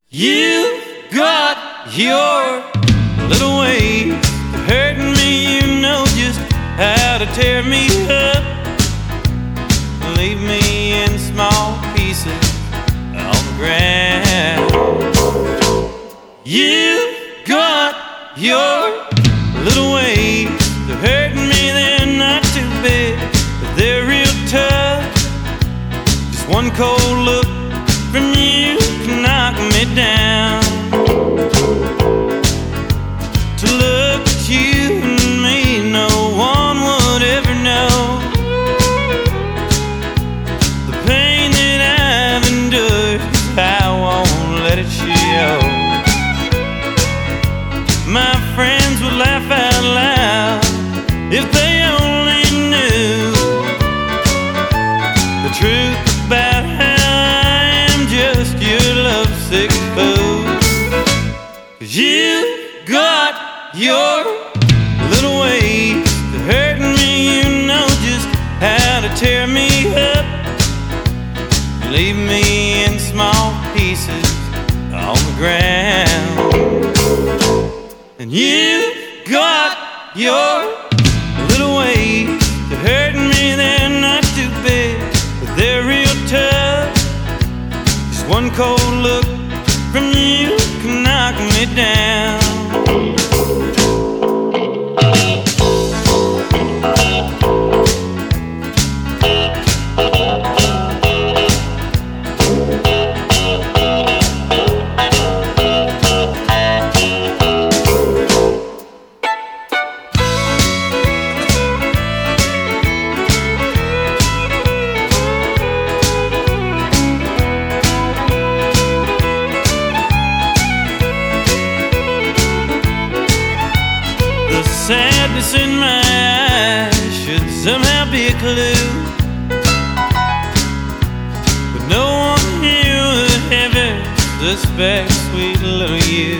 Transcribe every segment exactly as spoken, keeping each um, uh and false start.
You got your little ways of hurting me. You know just how to tear me up, leave me in small pieces on the ground. You got your little ways of hurting me. They're not too big, but they're real tough. Just one cold look from you can knock me down. To look at you and me, no one would ever know the pain that I've endured, 'cause I won't let it show. My friends would laugh out loud if they only knew the truth about how I am just your lovesick fool. 'Cause you got your little ways of hurting me. You know just how to tear me up, leave me in small pieces on the ground. And you got your little ways of hurting me. They're not too big, but they're real tough. Just one cold look from you can knock me down. Sadness in my eyes should somehow be a clue, but no one here would ever suspect sweet little you.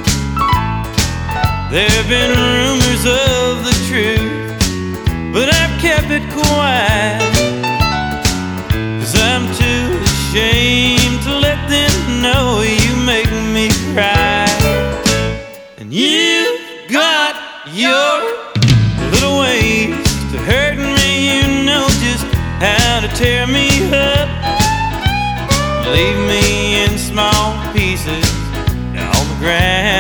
There have been rumors of the truth, but I've kept it quiet, 'cause I'm too ashamed to let them know you make me cry. And you got your little ways to hurting me. You know just how to tear me up, leave me in small pieces on the ground.